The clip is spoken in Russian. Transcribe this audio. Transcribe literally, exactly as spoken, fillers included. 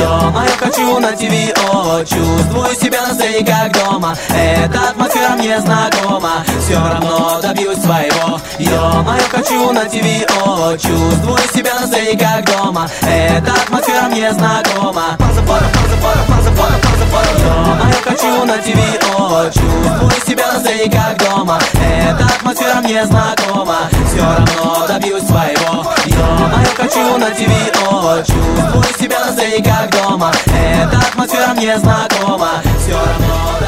Ё-моё, хочу на ТВ, о, чувствую себя на сцене как дома. Эта атмосфера мне знакома, все равно добьюсь своего. Ё-моё, хочу на ТВ, о, чувствую себя на сцене как дома. Эта атмосфера мне знакома. Ё-моё, хочу на ТВ, о, чувствую себя на сцене как дома. Эта атмосфера мне знакома, все равно добьюсь своего. Ё-моё, хочу на ТВ, о, чувствую себя на сцене как дома. Эта атмосфера мне знакома, все равно